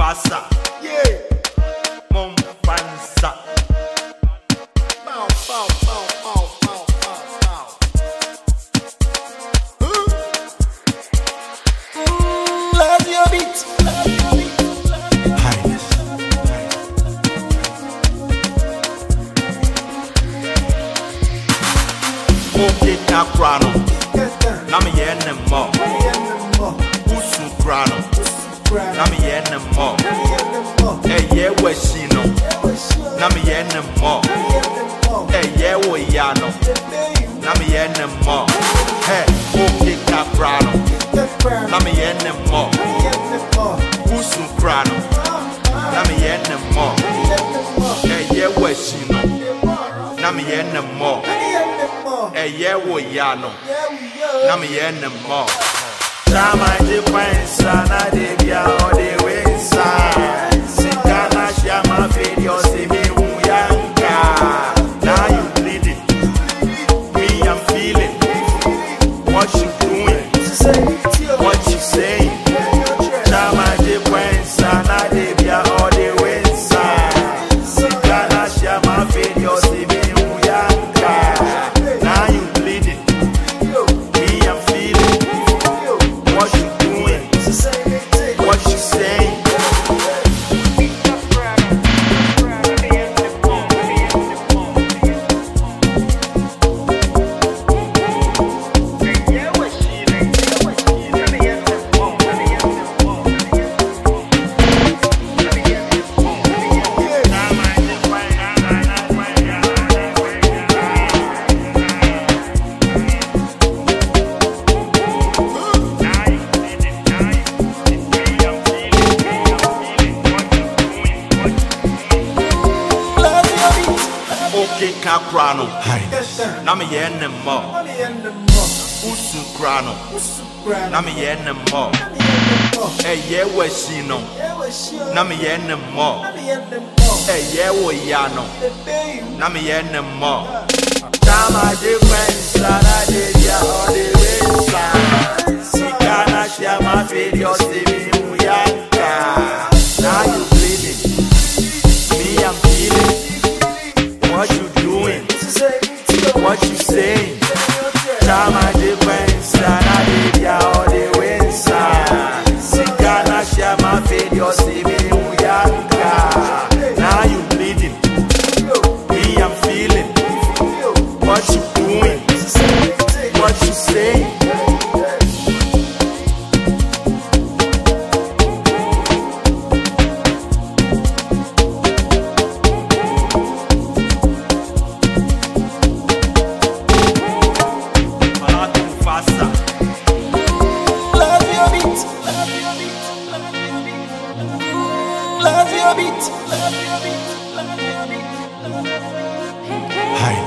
passa. Yeah. Mon panza. Bow, bow, bow, bow, bow, bow, bow. Love your beat. Highness. Okay, na krano. Na me yen them more. Usu krano. Na me yen them more. Hey, yeah, we see no. Na me yen them more. Hey, yeah, we yano. Na me yen them more. Hey, okay, na krano. Na me yen them more. Usu krano. Na me yen them more. Hey, yeah, we see no. Na me yen them more. Hey, yeah, we yano. Na me yen them more. Time I define sana de bia or de wensa. Sikana shama video see me uyanka. Now you bleeding, me I'm feeling. What you doing? What you saying? Time I define sana de bia or de wensa. Sikana shama video see me uyanka. Now you bleeding, me I'm feeling. What you doing? What you saying? Okay, Caprano. Na me yen them more. Usu krano. Na me yen them more. Hey, yeah, we see no. Na me yen them more. Hey, yeah, we yano. Na me yen them more. Time I defense, I did ya all the way. Sikana shama video, see me uyanka. Now you bleeding, me I'm feeling. What you doing? What you saying? Time I defense, I did ya all the way. Sikana shama video, see me uyanka. Now you bleeding, me I'm feeling. What you doing? What you saying? Love your beat. Highness.